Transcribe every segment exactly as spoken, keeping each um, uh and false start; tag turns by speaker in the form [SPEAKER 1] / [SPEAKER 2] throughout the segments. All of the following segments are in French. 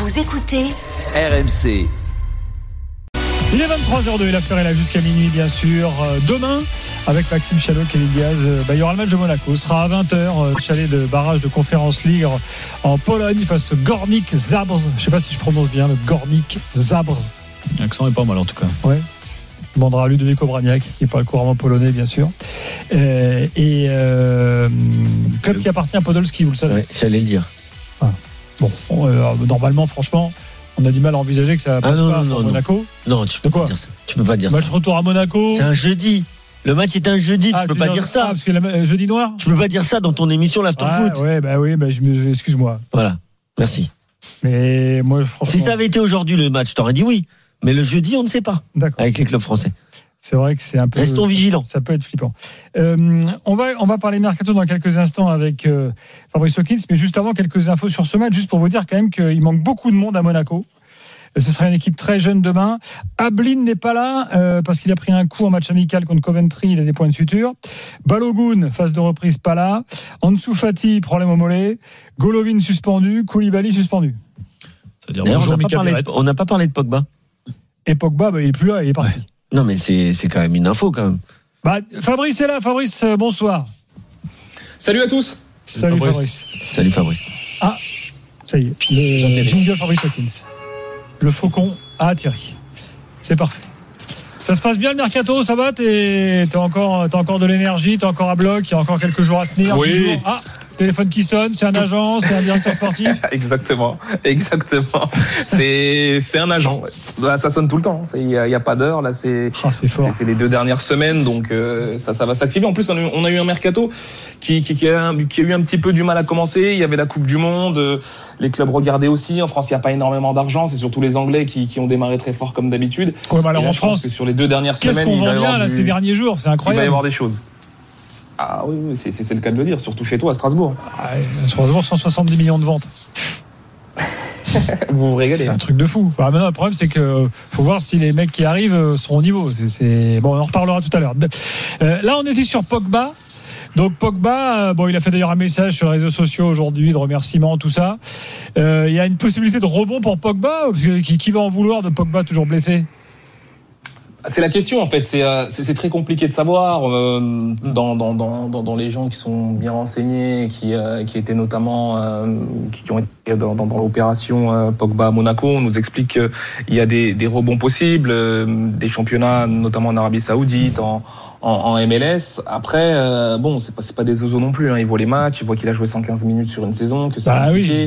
[SPEAKER 1] Vous écoutez
[SPEAKER 2] R M C.
[SPEAKER 3] Il est vingt-trois heures deux et l'after est là jusqu'à minuit, bien sûr. Demain, avec Maxime Chalot, Kevin Diaz, bah, il y aura le match de Monaco. Ce sera à vingt heures, chalet de barrage de Conférence League en Pologne face au Górnik Zabrze. Je ne sais pas si je prononce bien le Górnik Zabrze.
[SPEAKER 4] L'accent est pas mal en tout cas.
[SPEAKER 3] Ouais. On demandera à Ludovic Obraniak, qui parle couramment polonais, bien sûr. Euh, et euh, club qui appartient à Podolski, vous le savez.
[SPEAKER 5] Oui, j'allais le dire.
[SPEAKER 3] Ah. Bon, euh, normalement, franchement, on a du mal à envisager que ça passe ah non, pas
[SPEAKER 5] non,
[SPEAKER 3] pour
[SPEAKER 5] non,
[SPEAKER 3] Monaco.
[SPEAKER 5] Non, tu peux pas dire ça. Tu peux pas dire
[SPEAKER 3] match
[SPEAKER 5] ça.
[SPEAKER 3] Retour à Monaco.
[SPEAKER 5] C'est un jeudi. Le match est un jeudi, ah, tu peux pas dire ça.
[SPEAKER 3] Ah, parce que le jeudi noir.
[SPEAKER 5] Tu peux pas dire ça dans ton émission l'After
[SPEAKER 3] ah,
[SPEAKER 5] Foot.
[SPEAKER 3] Ouais, bah oui, bah, je me, excuse-moi.
[SPEAKER 5] Voilà. Merci.
[SPEAKER 3] Mais moi, franchement.
[SPEAKER 5] Si ça avait été aujourd'hui le match, t'aurais dit oui. Mais le jeudi, on ne sait pas.
[SPEAKER 3] D'accord.
[SPEAKER 5] Avec les clubs français.
[SPEAKER 3] C'est vrai que c'est un peu.
[SPEAKER 5] Restons vigilants.
[SPEAKER 3] Ça peut être flippant. Euh, on va, on va parler mercato dans quelques instants avec euh, Fabrice Hawkins, mais juste avant quelques infos sur ce match, juste pour vous dire quand même qu'il manque beaucoup de monde à Monaco. Ce sera une équipe très jeune demain. Ablin n'est pas là euh, parce qu'il a pris un coup en match amical contre Coventry. Il a des points de suture. Balogun, phase de reprise, pas là. Ansu Fati, problème au mollet. Golovin suspendu. Koulibaly suspendu.
[SPEAKER 4] C'est-à-dire
[SPEAKER 5] D'ailleurs,
[SPEAKER 4] bonjour,
[SPEAKER 5] on n'a pas, parlé de, on n'a pas parlé de Pogba.
[SPEAKER 3] Et Pogba, bah, il est plus là, il est parti.
[SPEAKER 5] Ouais. Non, mais c'est, c'est quand même une info quand même.
[SPEAKER 3] Bah, Fabrice est là. Fabrice, bonsoir.
[SPEAKER 6] Salut à tous.
[SPEAKER 3] Salut Fabrice.
[SPEAKER 5] Fabrice. Salut Fabrice.
[SPEAKER 3] Ah, ça y est. Le jingle Fabrice Hawkins. Le faucon a atterri. C'est parfait. Ça se passe bien le mercato, ça va? T'es, t'as encore, t'as encore de l'énergie, t'es encore à bloc, il y a encore quelques jours à tenir.
[SPEAKER 6] Oui.
[SPEAKER 3] Ah, téléphone qui sonne, c'est un agent, c'est un directeur sportif.
[SPEAKER 6] Exactement, exactement. C'est, c'est un agent. Là, ça sonne tout le temps. Il n'y a, y a pas d'heure. Là, c'est,
[SPEAKER 3] oh, c'est fort.
[SPEAKER 6] C'est, c'est les deux dernières semaines, donc euh, ça, ça va s'activer. En plus, on a, eu, on a eu un mercato qui, qui, qui, a, qui a eu un petit peu du mal à commencer. Il y avait la Coupe du Monde, les clubs regardaient aussi. En France, il n'y a pas énormément d'argent. C'est surtout les Anglais qui, qui ont démarré très fort comme d'habitude.
[SPEAKER 3] Ouais, bah alors
[SPEAKER 6] là,
[SPEAKER 3] en France,
[SPEAKER 6] que sur les deux dernières
[SPEAKER 3] qu'est-ce
[SPEAKER 6] semaines,
[SPEAKER 3] qu'on
[SPEAKER 6] il va
[SPEAKER 3] vend
[SPEAKER 6] y
[SPEAKER 3] bien
[SPEAKER 6] avoir
[SPEAKER 3] là
[SPEAKER 6] du...
[SPEAKER 3] ces derniers jours, c'est incroyable.
[SPEAKER 6] Il va y avoir des choses. Ah oui, oui c'est, c'est, c'est le cas de le dire, surtout chez toi à Strasbourg.
[SPEAKER 3] Ah, Strasbourg, cent soixante-dix millions de ventes.
[SPEAKER 6] Vous vous régalez.
[SPEAKER 3] C'est un truc de fou. Bah, maintenant, le problème, c'est que faut voir si les mecs qui arrivent seront au niveau. C'est, c'est... Bon, on en reparlera tout à l'heure. Euh, là, on était sur Pogba. Donc Pogba, euh, bon, il a fait d'ailleurs un message sur les réseaux sociaux aujourd'hui de remerciements, tout ça. Euh, il y a une possibilité de rebond pour Pogba, parce que, qui, qui va en vouloir de Pogba toujours blessé?
[SPEAKER 6] C'est la question en fait, c'est, euh, c'est, c'est très compliqué de savoir euh, dans, dans, dans, dans les gens qui sont bien renseignés, qui, euh, qui étaient notamment, euh, qui ont été dans, dans, dans l'opération euh, Pogba à Monaco. On nous explique qu'il y a des, des rebonds possibles, euh, des championnats notamment en Arabie Saoudite, en, en, en M L S. Après, euh, bon, c'est pas, c'est pas des oiseaux non plus, hein. Ils voient les matchs, ils voient qu'il a joué cent quinze minutes sur une saison, que ça
[SPEAKER 3] bah,
[SPEAKER 6] a compliqué.
[SPEAKER 3] Oui.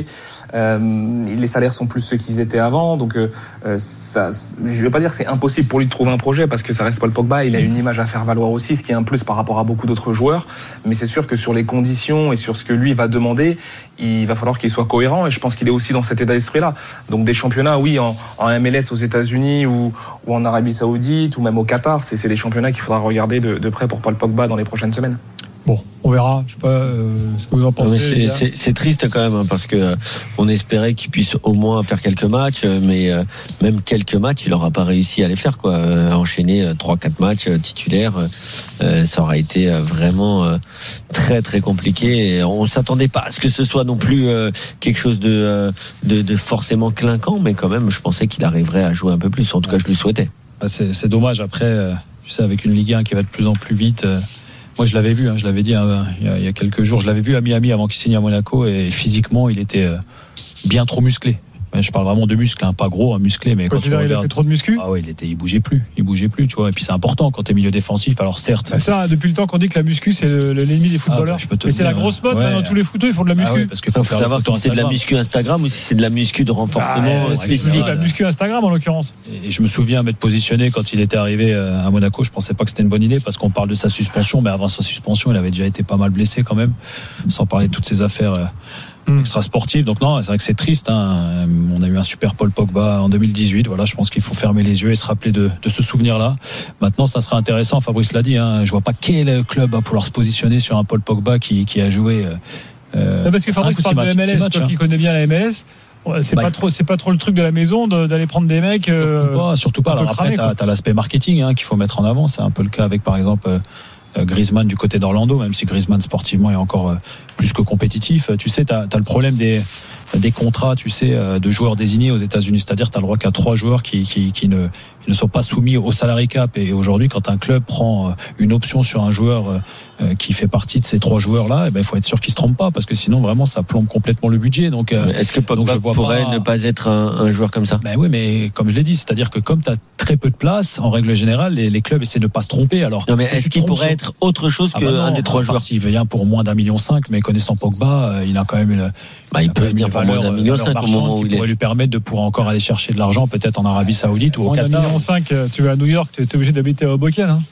[SPEAKER 6] Euh, les salaires sont plus ceux qu'ils étaient avant, donc euh, ça, je vais pas dire que c'est impossible pour lui de trouver un projet parce que ça reste Paul Pogba, il a une image à faire valoir aussi, ce qui est un plus par rapport à beaucoup d'autres joueurs, mais c'est sûr que sur les conditions et sur ce que lui va demander, il va falloir qu'il soit cohérent et je pense qu'il est aussi dans cet état d'esprit-là. Donc des championnats, oui, en, en M L S aux États-Unis ou, ou en Arabie Saoudite ou même au Qatar, c'est, c'est des championnats qu'il faudra regarder de, de près pour Paul Pogba dans les prochaines semaines.
[SPEAKER 3] Bon, on verra. Je sais pas euh, ce que vous en pensez.
[SPEAKER 5] Non, mais c'est, c'est, c'est triste quand même hein, parce que euh, on espérait qu'il puisse au moins faire quelques matchs, mais euh, même quelques matchs, il n'aura pas réussi à les faire quoi. Euh, enchaîner trois, quatre matchs euh, titulaires, euh, ça aurait été euh, vraiment euh, très très compliqué. Et on s'attendait pas à ce que ce soit non plus euh, quelque chose de, euh, de de forcément clinquant, mais quand même, je pensais qu'il arriverait à jouer un peu plus. En tout cas, je lui souhaitais.
[SPEAKER 4] C'est, c'est dommage après, euh, tu sais, avec une Ligue un qui va de plus en plus vite. Euh... Moi, je l'avais vu, hein, je l'avais dit hein, il, y a, il y a quelques jours, je l'avais vu à Miami avant qu'il signe à Monaco et physiquement, il était euh, bien trop musclé. Je parle vraiment de muscles, hein, pas gros, hein, musclé, mais
[SPEAKER 3] quand, quand tu regardes, il a fait trop de muscu.
[SPEAKER 4] Ah ouais, il était, il bougeait plus, il bougeait plus, tu vois. Et puis c'est important quand t'es milieu défensif. Alors certes.
[SPEAKER 3] Bah ça, depuis le temps qu'on dit que la muscu c'est le, le, l'ennemi des footballeurs. Ah, bah, et c'est la grosse mode. Ouais. Maintenant, tous les footeux ils font de la muscu. Ah ouais,
[SPEAKER 4] parce qu'il faut, faut faire
[SPEAKER 5] savoir si c'est de la muscu Instagram ou si c'est de la muscu de renforcement
[SPEAKER 3] ah, spécifique. La muscu Instagram en l'occurrence.
[SPEAKER 4] Et, et je me souviens m'être positionné quand il était arrivé à Monaco. Je pensais pas que c'était une bonne idée parce qu'on parle de sa suspension, mais avant sa suspension, il avait déjà été pas mal blessé quand même, sans parler de toutes ces affaires. Euh, extra sportif, donc non, c'est vrai que c'est triste hein. On a eu un super Paul Pogba en deux mille dix-huit, voilà, je pense qu'il faut fermer les yeux et se rappeler de, de ce souvenir-là. Maintenant, ça sera intéressant, Fabrice l'a dit, hein. Je vois pas quel club va pouvoir se positionner sur un Paul Pogba qui, qui a joué
[SPEAKER 3] euh, non, parce que Fabrice parle de M L S, matchs, toi hein. Qui connais bien la M L S, c'est bah, pas trop, c'est pas trop le truc de la maison de, d'aller prendre des mecs.
[SPEAKER 4] Surtout
[SPEAKER 3] euh,
[SPEAKER 4] pas. Surtout pas. Alors après, t'as, t'as l'aspect marketing hein, qu'il faut mettre en avant. C'est un peu le cas avec, par exemple, euh, Griezmann du côté d'Orlando, même si Griezmann sportivement est encore euh, plus que compétitif. Tu sais, t'as, t'as le problème des, des contrats, tu sais, de joueurs désignés aux États-Unis. C'est-à-dire, tu as le droit qu'à trois joueurs qui, qui, qui, ne, qui ne sont pas soumis au salary cap. Et aujourd'hui, quand un club prend une option sur un joueur qui fait partie de ces trois joueurs-là, eh ben, il faut être sûr qu'il ne se trompe pas, parce que sinon, vraiment, ça plombe complètement le budget. Donc,
[SPEAKER 5] est-ce que Pogba pourrait pas... ne pas être un, un joueur comme ça?
[SPEAKER 4] Ben oui, mais comme je l'ai dit, c'est-à-dire que comme tu as très peu de place, en règle générale, les, les clubs essaient de ne pas se tromper. Alors,
[SPEAKER 5] non, mais est-ce qu'il pourrait sur... être autre chose ah qu'un bah des trois joueurs?
[SPEAKER 4] S'il vient pour moins d'un million cinq, mais connaissant Pogba, il a quand même une.
[SPEAKER 5] Bah, il, il peut venir pour moins d'un million cinq au moment où il est.
[SPEAKER 4] Qui pourrait lui permettre de pouvoir encore aller chercher de l'argent, peut-être en Arabie Saoudite ou au Qatar.
[SPEAKER 3] un million cinq, tu vas à New York, tu es obligé d'habiter à Hoboken. Hein.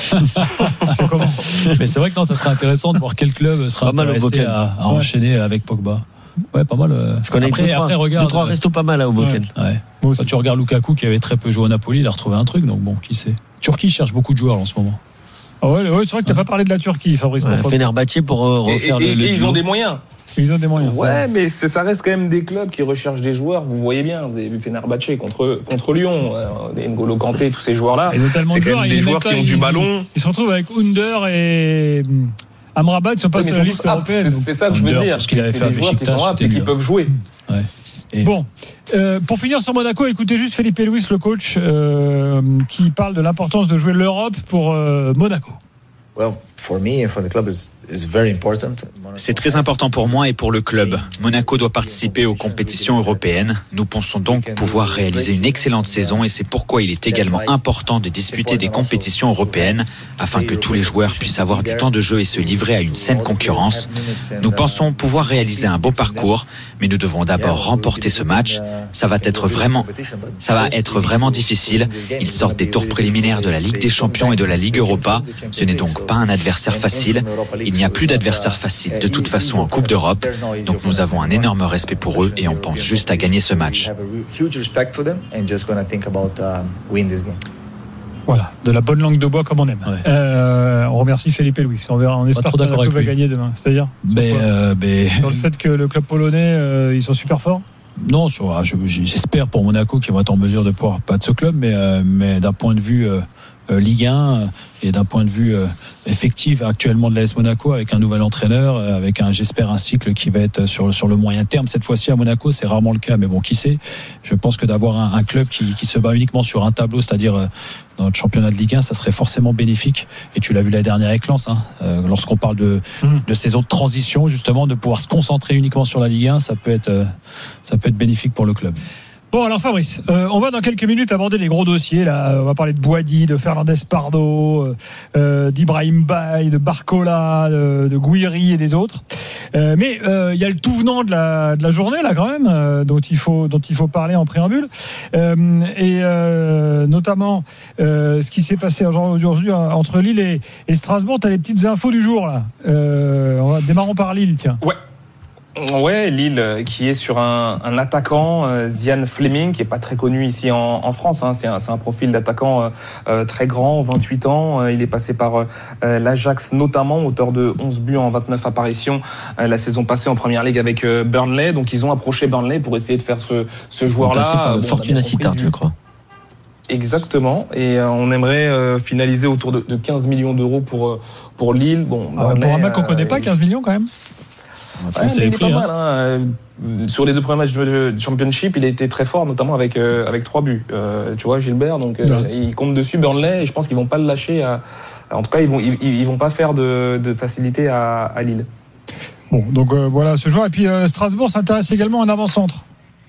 [SPEAKER 4] Mais c'est vrai que non, ça serait intéressant de voir quel club sera pas intéressé à, à enchaîner ouais. avec Pogba. Ouais, pas mal.
[SPEAKER 5] Je connais après, deux, après, trois, regarde, deux, trois restos pas mal à Hoboken.
[SPEAKER 4] Ouais. Ouais. Bon, tu regardes Lukaku qui avait très peu joué au Napoli, il a retrouvé un truc, donc bon, qui sait. Turquie cherche beaucoup de joueurs en ce moment.
[SPEAKER 3] Ah ouais, ouais, c'est vrai que tu n'as ouais. pas parlé de la Turquie, Fabrice.
[SPEAKER 5] Ouais, Fenerbahçe pour euh, refaire
[SPEAKER 6] et, et,
[SPEAKER 5] le, le
[SPEAKER 6] et ils ont des moyens.
[SPEAKER 3] Ils ont des moyens.
[SPEAKER 6] Ouais, mais c'est, ça reste quand même des clubs qui recherchent des joueurs. Vous voyez bien, vous avez vu Fenerbahçe contre contre Lyon, euh, N'Golo Kanté, tous ces joueurs-là.
[SPEAKER 3] Ils ont tellement
[SPEAKER 6] c'est
[SPEAKER 3] de joueurs,
[SPEAKER 6] des joueurs qui ont
[SPEAKER 3] ils,
[SPEAKER 6] du ballon.
[SPEAKER 3] Ils se retrouvent avec Under et Amrabat, ils sont pas oui, sur la liste européenne.
[SPEAKER 6] C'est, c'est ça que je veux dire.
[SPEAKER 4] Parce qu'il avait
[SPEAKER 6] c'est
[SPEAKER 4] fait
[SPEAKER 6] des joueurs qui sont aptes et qui peuvent jouer.
[SPEAKER 4] Ouais.
[SPEAKER 3] Et... Bon, euh, pour finir sur Monaco, écoutez juste Felipe Luis, le coach, euh, qui parle de l'importance de jouer l'Europe pour euh, Monaco.
[SPEAKER 1] Well, for me and for the club is is very important.
[SPEAKER 2] C'est très important pour moi et pour le club. Monaco doit participer aux compétitions européennes. Nous pensons donc pouvoir réaliser une excellente saison et c'est pourquoi il est également important de disputer des compétitions européennes afin que tous les joueurs puissent avoir du temps de jeu et se livrer à une saine concurrence. Nous pensons pouvoir réaliser un beau parcours, mais nous devons d'abord remporter ce match. Ça va être vraiment, ça va être vraiment difficile. Ils sortent des tours préliminaires de la Ligue des Champions et de la Ligue Europa. Ce n'est donc pas un adversaire facile. Il n'y a plus d'adversaire facile de toute façon en Coupe d'Europe. Donc nous avons un énorme respect pour eux et on pense juste à gagner ce match.
[SPEAKER 3] Voilà, de la bonne langue de bois comme on aime. Ouais. Euh, on remercie Felipe Luis. On verra, on espère que Monaco va gagner demain. C'est-à-dire
[SPEAKER 4] mais, euh, mais...
[SPEAKER 3] sur le fait que le club polonais, euh, ils sont super forts.
[SPEAKER 4] Non, sur, j'espère pour Monaco qu'ils vont être en mesure de pouvoir battre ce club, mais, euh, mais d'un point de vue euh, euh, Ligue un et d'un point de vue euh, effectif actuellement de l'A S Monaco avec un nouvel entraîneur, euh, avec un, j'espère, un cycle qui va être sur, sur le moyen terme. Cette fois-ci à Monaco, c'est rarement le cas, mais bon, qui sait. Je pense que d'avoir un, un club qui, qui se bat uniquement sur un tableau, c'est-à-dire euh, dans notre championnat de Ligue un, ça serait forcément bénéfique. Et tu l'as vu la dernière avec Lens, hein, euh, lorsqu'on parle de, mmh. de saison de transition, justement, de pouvoir se concentrer uniquement sur la Ligue un, ça peut être, euh, ça peut être bénéfique pour le club.
[SPEAKER 3] Bon, alors Fabrice, euh, on va dans quelques minutes aborder les gros dossiers. Là, on va parler de Boadi, de Fernandez Pardo, euh, d'Ibrahim Baye, de Barcola, de, de Gouiri et des autres. Euh, mais il euh, y a le tout venant de la, de la journée là quand même, euh, dont il faut dont il faut parler en préambule, euh, et euh, notamment euh, ce qui s'est passé aujourd'hui entre Lille et, et Strasbourg. T'as les petites infos du jour là. Euh, on va démarrons par Lille, tiens.
[SPEAKER 6] Ouais. Ouais, Lille qui est sur un, un attaquant, euh, Zian Fleming, qui est pas très connu ici en, en France. Hein. C'est, un, c'est un profil d'attaquant euh, très grand, vingt-huit ans. Euh, il est passé par euh, l'Ajax notamment, auteur de onze buts en vingt-neuf apparitions euh, la saison passée en Première Ligue avec euh, Burnley. Donc ils ont approché Burnley pour essayer de faire ce, ce joueur-là.
[SPEAKER 5] Par bon, Fortuna Sittard, je crois.
[SPEAKER 6] Exactement. Et euh, on aimerait euh, finaliser autour de, de quinze millions d'euros pour pour Lille. Bon,
[SPEAKER 3] ah, Burnley, pour un mec qu'on euh, connaît pas, quinze millions quand même.
[SPEAKER 6] Ouais, mais il est pas mal. Hein. Sur les deux premiers matchs de Championship, il a été très fort, notamment avec euh, avec trois buts. Euh, tu vois, Gilbert, donc euh, ouais. il compte dessus Burnley et je pense qu'ils vont pas le lâcher. À... En tout cas, ils vont ils, ils vont pas faire de, de facilité à, à Lille.
[SPEAKER 3] Bon, donc euh, voilà ce joueur. Et puis euh, Strasbourg s'intéresse également à un avant-centre.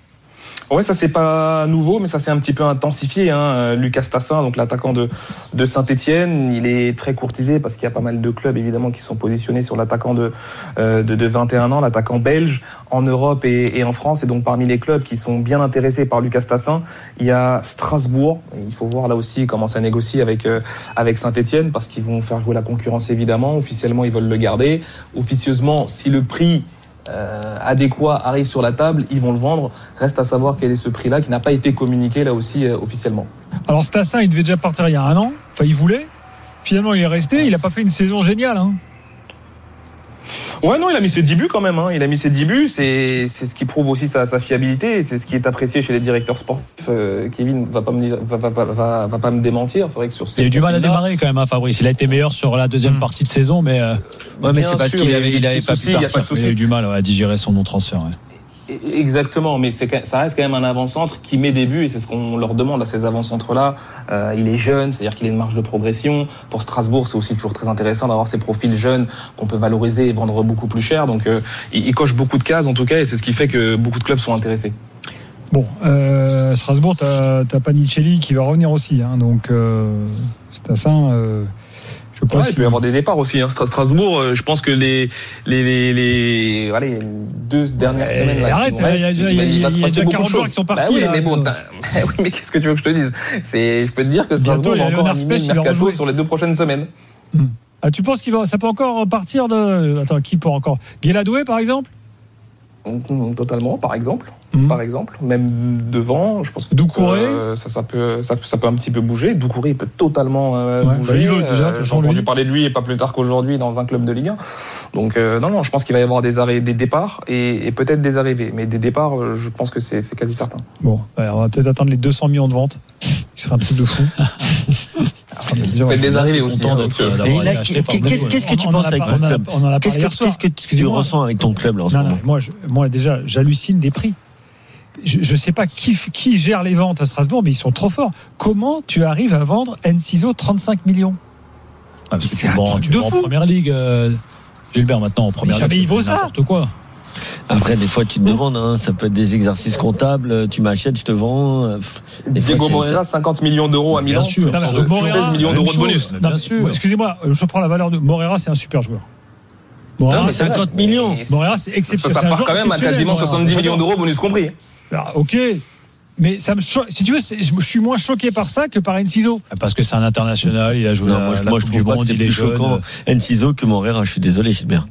[SPEAKER 6] Ouais, ça c'est pas nouveau, mais ça s'est un petit peu intensifié. Hein. Lucas Tassin, donc l'attaquant de de Saint-Étienne, il est très courtisé parce qu'il y a pas mal de clubs évidemment qui sont positionnés sur l'attaquant de euh, de, de vingt et un ans, l'attaquant belge en Europe et, et en France. Et donc parmi les clubs qui sont bien intéressés par Lucas Tassin, il y a Strasbourg. Et il faut voir là aussi comment ça négocie avec euh, avec Saint-Étienne parce qu'ils vont faire jouer la concurrence évidemment. Officiellement, ils veulent le garder. Officieusement, si le prix Euh, adéquat arrive sur la table, ils vont le vendre. Reste à savoir quel est ce prix-là qui n'a pas été communiqué là aussi euh, officiellement.
[SPEAKER 3] Alors Stassin, il devait déjà partir il y a un an. Enfin, il voulait. Finalement, il est resté. Il n'a pas fait une saison géniale. Hein.
[SPEAKER 6] Ouais, non, il a mis ses dix buts quand même. Hein. Il a mis ses dix buts. C'est, c'est ce qui prouve aussi sa, sa fiabilité. Et c'est ce qui est apprécié chez les directeurs sportifs. Euh, Kevin va pas me va, va, va, va, va pas me démentir. C'est vrai que sur ces.
[SPEAKER 4] Il a eu du mal à démarrer quand même, hein, Fabrice. Il a été meilleur sur la deuxième mmh. partie de saison, mais. Euh...
[SPEAKER 5] Ouais, mais c'est parce sûr, qu'il avait, il avait pas pu partir.
[SPEAKER 4] Il a eu du mal ouais, à digérer son non-transfert. Ouais.
[SPEAKER 6] Exactement, mais c'est, ça reste quand même un avant-centre qui met des buts, et c'est ce qu'on leur demande à ces avant-centres-là. Euh, il est jeune, c'est-à-dire qu'il a une marge de progression. Pour Strasbourg, c'est aussi toujours très intéressant d'avoir ces profils jeunes qu'on peut valoriser et vendre beaucoup plus cher. Donc euh, il, il coche beaucoup de cases en tout cas, et c'est ce qui fait que beaucoup de clubs sont intéressés.
[SPEAKER 3] Bon, euh, Strasbourg, t'as, t'as Panicelli qui va revenir aussi, hein, donc euh, c'est assez... Euh, je pense
[SPEAKER 6] ouais, il peut y avoir des départs aussi. Hein. Strasbourg, euh, je pense que les les les, les, allez, les deux dernières
[SPEAKER 3] eh,
[SPEAKER 6] semaines. Là,
[SPEAKER 3] arrête, il y a, y a, y a, y a déjà quarante joueurs qui sont partis.
[SPEAKER 6] Bah oui,
[SPEAKER 3] là,
[SPEAKER 6] mais bon, oui, mais qu'est-ce que tu veux que je te dise ? C'est, je peux te dire que Strasbourg va encore animer le mercato sur les deux prochaines semaines.
[SPEAKER 3] Hmm. Ah, tu penses qu'il va, ça peut encore partir de... Attends, qui peut encore ? Guéladoué, par exemple ?
[SPEAKER 6] Totalement, par exemple.
[SPEAKER 3] Mmh.
[SPEAKER 6] Par exemple, même devant, je pense que
[SPEAKER 3] Doucouré,
[SPEAKER 6] euh, ça, ça peut, ça, ça peut un petit peu bouger. Doucouré, il peut totalement euh,
[SPEAKER 3] ouais,
[SPEAKER 6] bouger.
[SPEAKER 3] Bah, il veut déjà.
[SPEAKER 6] Euh, j'ai entendu parler de lui et pas plus tard qu'aujourd'hui dans un club de Ligue un. Donc euh, non, non, je pense qu'il va y avoir des arrêts, des départs et, et peut-être des arrivées, mais des départs, je pense que c'est, c'est quasi certain.
[SPEAKER 3] Bon, ouais, on va peut-être attendre les deux cents millions de ventes. Ce sera un truc de fou.
[SPEAKER 6] Vous faites des arrivées aussi. Hein, donc, euh,
[SPEAKER 5] et là, qu'est-ce, qu'est-ce que tu penses avec ton club ?
[SPEAKER 3] On en a
[SPEAKER 5] Qu'est-ce
[SPEAKER 3] parlé
[SPEAKER 5] que, qu'est-ce que tu ressens avec ton club là en ce
[SPEAKER 3] non,
[SPEAKER 5] moment ?
[SPEAKER 3] non, moi, je, moi, déjà, j'hallucine des prix. Je ne sais pas qui, qui gère les ventes à Strasbourg, mais ils sont trop forts. Comment tu arrives à vendre Enciso trente-cinq millions ?
[SPEAKER 4] Ah, parce que
[SPEAKER 3] c'est
[SPEAKER 4] tu
[SPEAKER 3] un
[SPEAKER 4] vends,
[SPEAKER 3] truc
[SPEAKER 4] tu
[SPEAKER 3] de
[SPEAKER 4] vends
[SPEAKER 3] fou.
[SPEAKER 4] en première ligue, euh, Gilbert, maintenant en première
[SPEAKER 3] mais
[SPEAKER 4] ligue.
[SPEAKER 3] Il vaut ça.
[SPEAKER 4] N'importe quoi.
[SPEAKER 5] Après, des fois, tu te demandes, hein, ça peut être des exercices comptables, tu m'achètes, je te vends. Des
[SPEAKER 6] Diego
[SPEAKER 5] fois,
[SPEAKER 6] Moreira, cinquante millions d'euros à Milan.
[SPEAKER 4] Bien sûr.
[SPEAKER 3] Non, mais
[SPEAKER 6] seize
[SPEAKER 3] Moreira,
[SPEAKER 6] millions d'euros de bonus.
[SPEAKER 3] Non,
[SPEAKER 4] bien sûr.
[SPEAKER 3] Excusez-moi, je prends la valeur de Moreira, c'est un super joueur. Moreira,
[SPEAKER 5] non, mais cinquante millions.
[SPEAKER 3] Moreira, c'est exceptionnel.
[SPEAKER 6] Ça, ça part quand même à quasiment soixante-dix millions d'euros bonus compris.
[SPEAKER 3] Ah, ok. Mais ça me cho... si tu veux, c'est... je suis moins choqué par ça que par Enciso.
[SPEAKER 4] Parce que c'est un international, il a joué
[SPEAKER 5] Non,
[SPEAKER 4] la,
[SPEAKER 5] moi, je,
[SPEAKER 4] la
[SPEAKER 5] moi, je
[SPEAKER 4] Coupe
[SPEAKER 5] trouve
[SPEAKER 4] du
[SPEAKER 5] pas
[SPEAKER 4] Monde,
[SPEAKER 5] que c'est
[SPEAKER 4] il est
[SPEAKER 5] plus
[SPEAKER 4] jeune.
[SPEAKER 5] choquant Enciso que Moreira. Je suis désolé, Gilbert.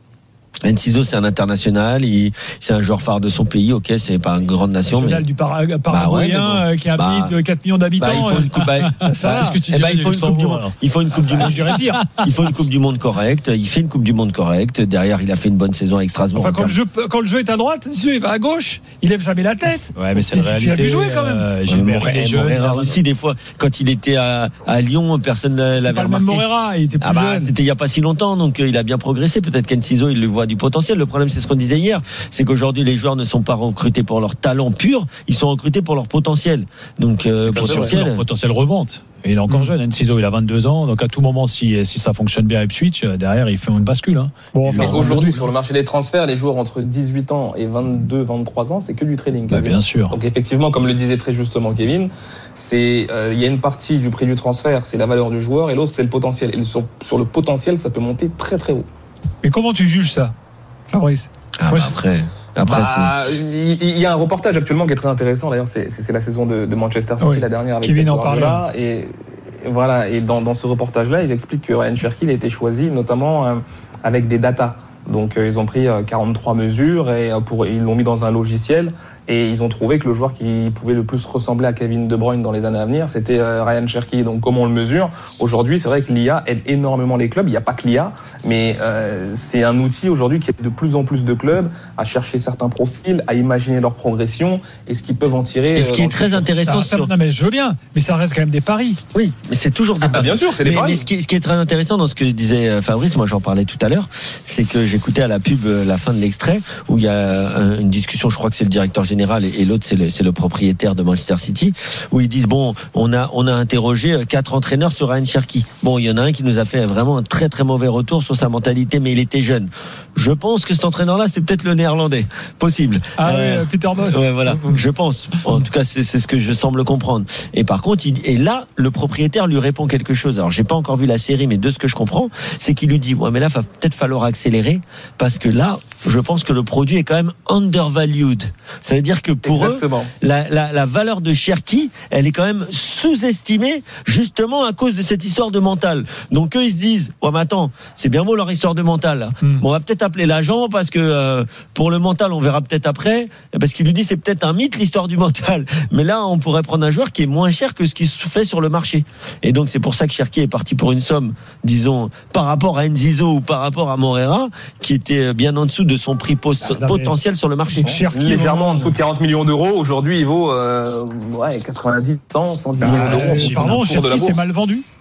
[SPEAKER 5] Enciso, c'est un international, il, c'est un joueur phare de son pays, ok, c'est pas une grande nation.
[SPEAKER 3] National
[SPEAKER 5] Mais...
[SPEAKER 3] du Para- Paraguayen,
[SPEAKER 5] bah ouais, bon.
[SPEAKER 3] qui a
[SPEAKER 5] bah,
[SPEAKER 3] de quatre millions d'habitants.
[SPEAKER 5] Bah, il faut une coupe, bah,
[SPEAKER 3] ça,
[SPEAKER 5] qu'est-ce
[SPEAKER 3] que
[SPEAKER 5] tu dis, eh bah, il faut une coupe du monde. Il faut une coupe du monde.
[SPEAKER 3] Je dirais pire.
[SPEAKER 5] Il faut une coupe du monde correcte. Il fait une coupe du monde correcte. Derrière, il a fait une bonne saison avec Strasbourg.
[SPEAKER 3] Enfin, quand, le jeu, quand le jeu est à droite, il va à gauche, il lève jamais la tête.
[SPEAKER 4] Ouais, mais c'est
[SPEAKER 3] tu,
[SPEAKER 4] la réalité.
[SPEAKER 3] Tu l'as vu jouer quand même.
[SPEAKER 4] Euh, Gilbert,
[SPEAKER 5] Moreira,
[SPEAKER 4] il est jeune,
[SPEAKER 5] Moreira aussi, des fois, quand il était à, à Lyon, personne ne l'avait
[SPEAKER 3] pas
[SPEAKER 5] remarqué.
[SPEAKER 3] Le même Moreira, il était plus
[SPEAKER 5] ah bah,
[SPEAKER 3] jeune.
[SPEAKER 5] c'était il y a pas si longtemps, donc euh, il a bien progressé. Peut-être qu'Enciso, il le voit du potentiel. Le problème, c'est ce qu'on disait hier, c'est qu'aujourd'hui, les joueurs ne sont pas recrutés pour leur talent pur, ils sont recrutés pour leur potentiel. Donc, euh, potentiel.
[SPEAKER 4] Leur potentiel revente. Et il est encore mmh. jeune, Enciso, il a vingt-deux ans, donc à tout moment, si, si ça fonctionne bien à Ipswich, derrière, il fait une bascule. Hein.
[SPEAKER 6] Bon, enfin, aujourd'hui, sur le marché des transferts, les joueurs entre dix-huit ans et vingt-deux vingt-trois ans, c'est que du trading.
[SPEAKER 4] Bah, bien sûr.
[SPEAKER 6] Donc effectivement, comme le disait très justement Kevin, c'est euh, il y a une partie du prix du transfert, c'est la valeur du joueur, et l'autre, c'est le potentiel. Et sur, sur le potentiel, ça peut monter très très haut.
[SPEAKER 3] Mais comment tu juges ça, Fabrice ?
[SPEAKER 5] Ah, bah, après... Après,
[SPEAKER 6] bah, il, il y a un reportage actuellement qui est très intéressant. D'ailleurs, c'est, c'est, c'est la saison de, de Manchester City, oui, la dernière avec
[SPEAKER 3] Kevin en parlait.
[SPEAKER 6] Et, et voilà. Et dans, dans ce reportage-là, ils expliquent que Ryan Cherki a été choisi notamment euh, avec des datas. Donc, euh, ils ont pris euh, quarante-trois mesures et euh, pour, ils l'ont mis dans un logiciel. Et ils ont trouvé que le joueur qui pouvait le plus ressembler à Kevin De Bruyne dans les années à venir, c'était euh, Ryan Cherki. Donc, comment on le mesure ? Aujourd'hui, c'est vrai que l'I A aide énormément les clubs. Il n'y a pas que l'I A, mais euh, c'est un outil aujourd'hui qui aide de plus en plus de clubs à chercher certains profils, à imaginer leur progression et ce qu'ils peuvent en tirer.
[SPEAKER 5] Et ce qui est très intéressant,
[SPEAKER 3] ça,
[SPEAKER 5] sur...
[SPEAKER 3] non mais je veux bien, mais ça reste quand même des paris.
[SPEAKER 5] Oui, mais c'est toujours des
[SPEAKER 6] ah,
[SPEAKER 5] paris.
[SPEAKER 6] Bien sûr, c'est des
[SPEAKER 5] mais,
[SPEAKER 6] paris.
[SPEAKER 5] Mais ce qui, ce qui est très intéressant dans ce que disait Fabrice, moi j'en parlais tout à l'heure, c'est que j'écoutais à la pub la fin de l'extrait où il y a une discussion, je crois que c'est le directeur général et, et l'autre c'est le, c'est le propriétaire de Manchester City, où ils disent bon, on a on a interrogé quatre entraîneurs sur Ryan Cherki. Bon, il y en a un qui nous a fait vraiment un très très mauvais retour sur sa mentalité, mais il était jeune. Je pense que cet entraîneur-là, c'est peut-être le néerlandais, possible.
[SPEAKER 3] Ah euh, oui, Peter Bosz.
[SPEAKER 5] Ouais, voilà. Je pense. En tout cas, c'est, c'est ce que je semble comprendre. Et par contre, il, et là, le propriétaire lui répond quelque chose. Alors, j'ai pas encore vu la série, mais de ce que je comprends, c'est qu'il lui dit ouais, mais là, va peut-être falloir accélérer parce que là, je pense que le produit est quand même undervalued. Ça veut dire que pour
[SPEAKER 6] Exactement.
[SPEAKER 5] eux, la, la, la valeur de Cherki, elle est quand même sous-estimée, justement à cause de cette histoire de mental. Donc eux, ils se disent ouais, mais attends, c'est bien beau leur histoire de mental. Là. Hmm. Bon, on va peut-être appeler l'agent parce que euh, pour le mental, on verra peut-être après. Parce qu'il lui dit c'est peut-être un mythe l'histoire du mental. Mais là, on pourrait prendre un joueur qui est moins cher que ce qui se fait sur le marché. Et donc c'est pour ça que Cherki est parti pour une somme, disons, par rapport à Enciso ou par rapport à Moreira, qui était bien en dessous de son prix pos- ah, potentiel sur le marché.
[SPEAKER 6] Cherki, légèrement en dessous de quarante millions d'euros. Aujourd'hui, il vaut euh, ouais, quatre-vingt-dix, cent, cent dix millions d'euros.
[SPEAKER 3] Pardon, Cherki, c'est mal vendu.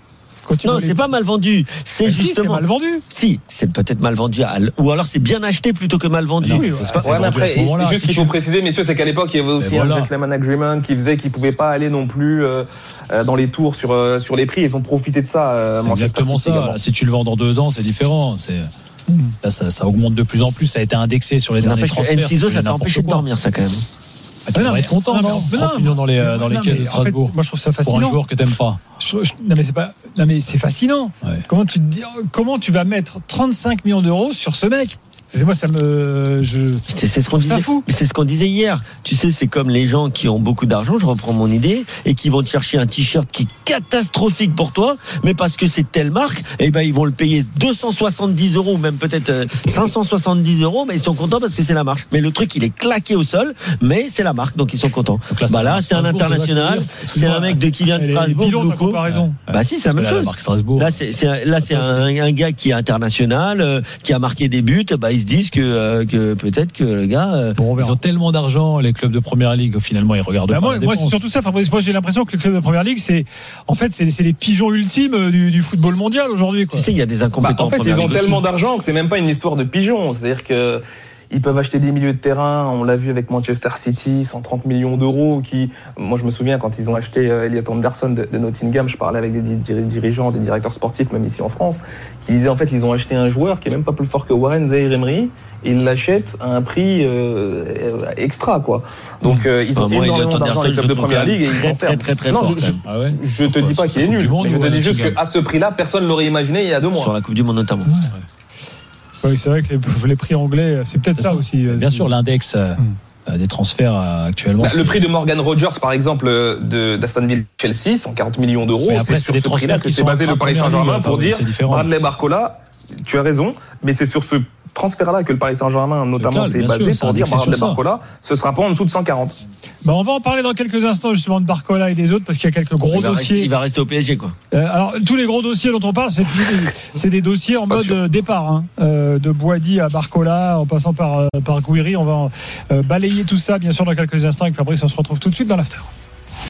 [SPEAKER 3] Quand tu
[SPEAKER 5] Non,
[SPEAKER 3] vois
[SPEAKER 5] c'est
[SPEAKER 3] les-
[SPEAKER 5] pas mal vendu. C'est
[SPEAKER 3] Mais si,
[SPEAKER 5] justement.
[SPEAKER 3] c'est mal vendu.
[SPEAKER 5] Si, c'est peut-être mal vendu, à l- ou alors c'est bien acheté plutôt que mal vendu.
[SPEAKER 4] Non,
[SPEAKER 3] Oui,
[SPEAKER 4] c'est pas
[SPEAKER 6] Ouais, mais
[SPEAKER 4] vendu à
[SPEAKER 6] après,
[SPEAKER 4] ce moment-là.
[SPEAKER 6] juste
[SPEAKER 4] Si
[SPEAKER 6] qu'il
[SPEAKER 4] tu-
[SPEAKER 6] faut préciser, messieurs, c'est qu'à l'époque, il y avait aussi
[SPEAKER 4] voilà.
[SPEAKER 6] un gentleman agreement qui faisait qu'ils pouvaient pas aller non plus euh, euh, dans les tours sur euh, sur les prix. Ils ont profité de ça. Euh,
[SPEAKER 4] C'est
[SPEAKER 6] Manchester
[SPEAKER 4] exactement
[SPEAKER 6] City
[SPEAKER 4] ça.
[SPEAKER 6] également.
[SPEAKER 4] Là, si tu le vends dans deux ans, c'est différent. C'est là, ça, ça augmente de plus en plus. Ça a été indexé sur les derniers
[SPEAKER 5] N'empêche que
[SPEAKER 4] transferts.
[SPEAKER 5] N six O,
[SPEAKER 4] c'est
[SPEAKER 5] ça t'a
[SPEAKER 4] n'importe
[SPEAKER 5] empêché de
[SPEAKER 4] quoi.
[SPEAKER 5] dormir, ça quand même.
[SPEAKER 4] Ah, tu
[SPEAKER 3] Mais non,
[SPEAKER 4] devrais
[SPEAKER 3] mais-
[SPEAKER 4] être content,
[SPEAKER 3] non, mais-
[SPEAKER 4] non
[SPEAKER 3] mais
[SPEAKER 4] trente
[SPEAKER 3] non,
[SPEAKER 4] millions dans les euh, dans les
[SPEAKER 3] non,
[SPEAKER 4] caisses
[SPEAKER 3] mais
[SPEAKER 4] de
[SPEAKER 3] en fait,
[SPEAKER 4] Strasbourg
[SPEAKER 3] moi, je trouve ça
[SPEAKER 4] pour un
[SPEAKER 3] fascinant.
[SPEAKER 4] joueur que t'aimes pas.
[SPEAKER 3] Je- je- non mais c'est pas. Non mais c'est fascinant.
[SPEAKER 4] Ouais.
[SPEAKER 3] Comment tu te dis, comment tu vas mettre trente-cinq millions d'euros sur ce mec? C'est moi ça me. Je.
[SPEAKER 5] C'est c'est ce qu'on
[SPEAKER 3] Je trouve ça
[SPEAKER 5] disait.
[SPEAKER 3] fou.
[SPEAKER 5] Mais c'est ce qu'on disait hier. Tu sais, c'est comme les gens qui ont beaucoup d'argent, je reprends mon idée, et qui vont te chercher un t-shirt qui est catastrophique pour toi, mais parce que c'est telle marque, et ben ils vont le payer deux cent soixante-dix euros, ou même peut-être euh, cinq cent soixante-dix euros, mais ils sont contents parce que c'est la marque. Mais le truc, il est claqué au sol, mais c'est la marque, donc ils sont contents.
[SPEAKER 4] Donc là,
[SPEAKER 5] Bah là,
[SPEAKER 4] la
[SPEAKER 5] c'est un
[SPEAKER 4] marque Strasbourg,
[SPEAKER 5] international,
[SPEAKER 4] ça va te dire.
[SPEAKER 5] c'est un mec de qui vient de
[SPEAKER 3] Elle est
[SPEAKER 5] Strasbourg.
[SPEAKER 3] bidon, ta
[SPEAKER 5] Louko.
[SPEAKER 3] comparaison.
[SPEAKER 5] Bah si, c'est la même
[SPEAKER 4] La
[SPEAKER 5] chose.
[SPEAKER 4] marque Strasbourg.
[SPEAKER 5] Là, c'est, c'est un- là, c'est un, un gars qui est international, euh, qui a marqué des buts. Bah, ils se disent que, euh, que peut-être que le gars. euh,
[SPEAKER 3] Bon, on
[SPEAKER 4] Ils
[SPEAKER 3] verra.
[SPEAKER 4] ont tellement d'argent, les clubs de première ligue, finalement, ils regardent
[SPEAKER 3] Bah,
[SPEAKER 4] pas
[SPEAKER 3] moi,
[SPEAKER 4] la
[SPEAKER 3] moi, c'est
[SPEAKER 4] dépense.
[SPEAKER 3] surtout ça, Fabrice. Moi, j'ai l'impression que le club de première ligue, c'est, en fait, c'est, c'est les pigeons ultimes du, du football mondial aujourd'hui, quoi.
[SPEAKER 5] tu sais, il y a des
[SPEAKER 6] Bah,
[SPEAKER 5] incompétents.
[SPEAKER 6] en fait,
[SPEAKER 5] première
[SPEAKER 6] ils ont
[SPEAKER 5] ligue aussi.
[SPEAKER 6] tellement d'argent que c'est même pas une histoire de pigeons. C'est-à-dire que ils peuvent acheter des milieux de terrain. On l'a vu avec Manchester City, cent trente millions d'euros. Qui, moi, je me souviens quand ils ont acheté euh, Elliot Anderson de, de Nottingham, je parlais avec des dir- dirigeants, des directeurs sportifs, même ici en France, qui disaient en fait, ils ont acheté un joueur qui est même pas plus fort que Warren Zaïre-Emery. Et ils l'achètent à un prix euh, extra, quoi. Donc, euh, ils ont
[SPEAKER 5] Enfin, moi,
[SPEAKER 6] énormément
[SPEAKER 5] Elliot
[SPEAKER 6] d'argent,
[SPEAKER 5] Anderson,
[SPEAKER 6] les clubs
[SPEAKER 5] je
[SPEAKER 6] de
[SPEAKER 5] le trouve
[SPEAKER 6] première
[SPEAKER 5] quand même
[SPEAKER 6] ligue, et ils
[SPEAKER 5] très,
[SPEAKER 6] s'en
[SPEAKER 5] très,
[SPEAKER 6] servent.
[SPEAKER 5] très, très
[SPEAKER 6] Non,
[SPEAKER 5] fort,
[SPEAKER 6] je,
[SPEAKER 5] quand même.
[SPEAKER 4] Ah ouais.
[SPEAKER 6] je te dis pas
[SPEAKER 4] Sur
[SPEAKER 6] qu'il est
[SPEAKER 4] la Coupe
[SPEAKER 6] nul,
[SPEAKER 4] du Monde,
[SPEAKER 6] mais je te
[SPEAKER 4] ou
[SPEAKER 6] dis
[SPEAKER 4] à
[SPEAKER 6] juste
[SPEAKER 4] Nottingham.
[SPEAKER 6] qu'à ce prix-là, personne l'aurait imaginé il y a deux mois.
[SPEAKER 5] Sur la Coupe du Monde notamment.
[SPEAKER 3] Oui, c'est vrai que les, les prix anglais, c'est peut-être ça aussi. euh,
[SPEAKER 4] Bien
[SPEAKER 3] c'est-
[SPEAKER 4] sûr, l'index euh, euh, des transferts euh, actuellement.
[SPEAKER 6] Bah,
[SPEAKER 4] c'est-
[SPEAKER 6] le prix de Morgan Rogers, par exemple, de d'Aston Villa Chelsea, cent quarante millions d'euros.
[SPEAKER 4] Mais après,
[SPEAKER 6] C'est
[SPEAKER 4] c'est
[SPEAKER 6] sur
[SPEAKER 4] des
[SPEAKER 6] ce prix-là
[SPEAKER 4] transferts
[SPEAKER 6] que
[SPEAKER 4] qui
[SPEAKER 6] s'est
[SPEAKER 4] sont
[SPEAKER 6] basé le
[SPEAKER 4] en
[SPEAKER 6] Paris
[SPEAKER 4] première
[SPEAKER 6] Saint-Germain
[SPEAKER 4] ligue,
[SPEAKER 6] pour
[SPEAKER 4] enfin,
[SPEAKER 6] dire
[SPEAKER 4] c'est différent.
[SPEAKER 6] Bradley Barcola, tu as raison, mais c'est sur ce transfert-là que le Paris Saint-Germain, notamment,
[SPEAKER 4] clair,
[SPEAKER 6] s'est
[SPEAKER 4] bien
[SPEAKER 6] basé
[SPEAKER 4] sûr, c'est
[SPEAKER 6] pour dire
[SPEAKER 4] indexé sur
[SPEAKER 6] Bradley
[SPEAKER 4] ça.
[SPEAKER 6] Barcola, ce sera pas en dessous de cent quarante.
[SPEAKER 3] Bah, on va en parler dans quelques instants justement de Barcola et des autres parce qu'il y a quelques gros
[SPEAKER 5] il, va rester,
[SPEAKER 3] dossiers.
[SPEAKER 5] il va rester au P S G, quoi.
[SPEAKER 3] Euh, alors tous les gros dossiers dont on parle, c'est, c'est des dossiers en
[SPEAKER 6] Pas
[SPEAKER 3] mode
[SPEAKER 6] sûr.
[SPEAKER 3] euh, départ, hein. Euh, de Boadi à Barcola, en passant par euh, par Gouiri. On va euh, balayer tout ça bien sûr dans quelques instants avec Fabrice. On se retrouve tout de suite dans l'after.